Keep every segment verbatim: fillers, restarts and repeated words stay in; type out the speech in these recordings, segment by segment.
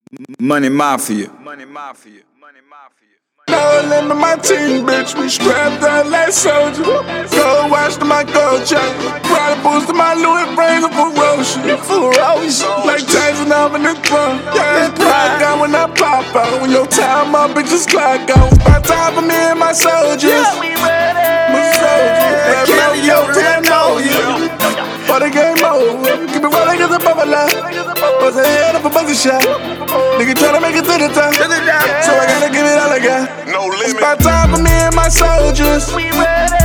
Money Mafia. Money Mafia. Money Mafia. Now I lend my team, bitch. We strapped out like soldiers. Gold watch to my gold chain. Prada boost to my Louis brains are ferocious. Ferocious. Like Tyson off in this blunt. Yeah, it's pride gun when I pop out. When your time up, bitches clock out. By time for me and my soldiers. Yeah, we ready. My soldiers. That money yo, I know you. For the game over. Keep it rolling as a bubble line. Bust a head up a buzzer shot. Nigga tryna make it to the top. So I gotta give it all I got. No limit. It's about time for me and my soldiers. We ready.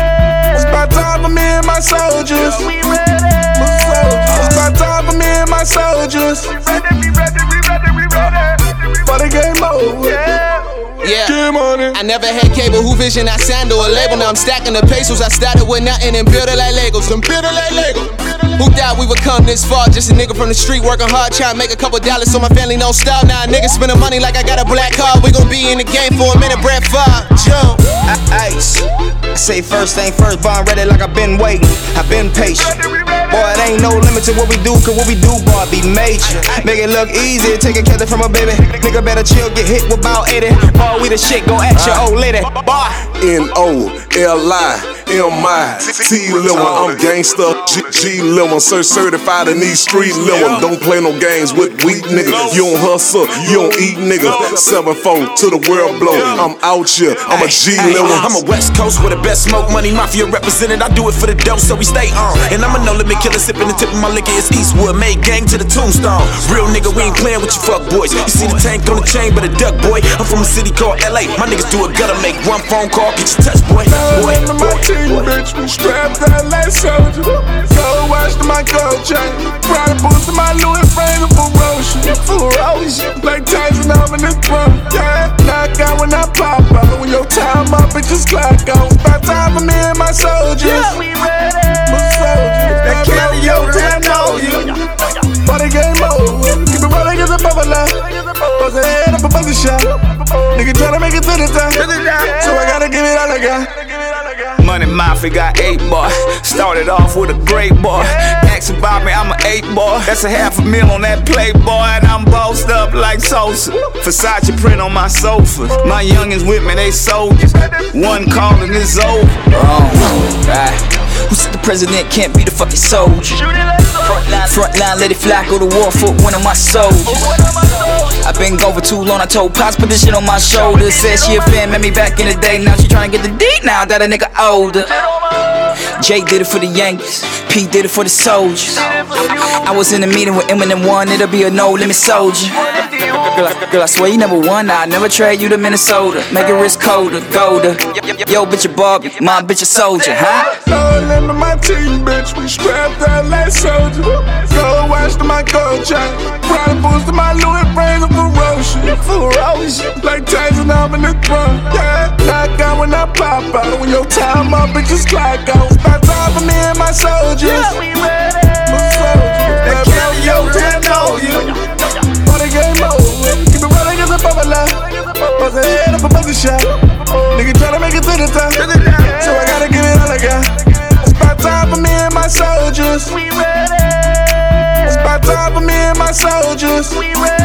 It's about time for me and my soldiers. We ready. It's about time for me and my soldiers. We ready, we ready, we ready, we ready. For the game over. Yeah. Yeah, I never had cable, who vision, I signed to a label. Now I'm stacking the pesos, I started with nothing and build it like Legos. And build it like Lego. Who thought we would come this far? Just a nigga from the street working hard, trying to make a couple dollars so my family don't starve. Now niggas spending money like I got a black card. We gon' be in the game for a minute, Brett Favre, jump. Ice, I say first thing first, born ready like I've been waiting, I've been patient. Boy, it ain't no limit to what we do, cause what we do, boy, be major. Make it look easy, take a captain from a baby. Nigga better chill, get hit with about eighty. Boy, we the shit, go at your old lady. Boy. N O L I M I T Lil I'm gangsta, G, G Lil Cert certified in these street Lil Don't play no games with weak niggas. You don't hustle, you don't eat nigga. seven four to the world blow. I'm out here, I'm a G Lil I'm a West Coast with the best smoke, Money Mafia represented. I do it for the dough, so we stay on. And I'm a no limit killer, sipping the tip of my liquor. It's Eastwood, made gang to the tombstone. Real nigga, we ain't playing with you fuck boys. You see the tank on the chain, but a duck boy. I'm from a city called L A. My niggas do a gutter, make one phone call, get your touch, boy. Boy, my team, bitch, we strapped out like soldiers. Gold watch to my gold chain. Prada boost to my Louis brains are ferocious. Ferocious. Like Tyson off in this blunt. Yeah, knock out when I pop out. When your time up, bitches clock out. It's about time for me and my soldiers. Yeah, we ready. My soldiers. That Kelly, yo, I know you. For the game over. Keep it rolling as a bubble line. Bust a head up a buzzer shot. Nigga tryna make it to the top. So I gotta give it all I got. Money Mafia got eight boy. Started off with a great boy. Ask about me, I'm an eight boy. That's a half a mil on that Playboy, and I'm bossed up like Sosa. Versace print on my sofa. My youngins with me, they soldiers. One calling is over. Oh, right. Who said the president can't be the fucking soldier? Frontline, frontline, let it fly, go to war for one of my soldiers. I been gone for too long, I told Pops put this shit on my shoulders. Said she a fan, met me back in the day, now she tryna get the D now that a nigga older. Jay did it for the Yankees, P did it for the soldiers. I was in a meeting with Eminem, one, it'll be a no limit soldier. Girl, I, girl, I swear you never won, I never trade you to Minnesota. Make it risk colder, golder. Yo, bitch a Bob, my bitch a soldier, huh? All in my team, bitch, we strapped out like soldiers. Gold watch to my gold chain. Prada boost to my Louis brains are ferocious. Ferocious. Like Tyson off in this blunt. Yeah, knock out when I pop out. When your time up, bitches clock out. It's about time for me and my soldiers. Yeah, we ready. My soldiers. That Kelly, yo, I know you. For the game over. Keep it rolling as a bubble line. Bust a head up a buzzer shot. Nigga tryna make it to the top. So I gotta give it all I got. It's about time for me and my soldiers. We ready. It's about time for me and my soldiers. We ready.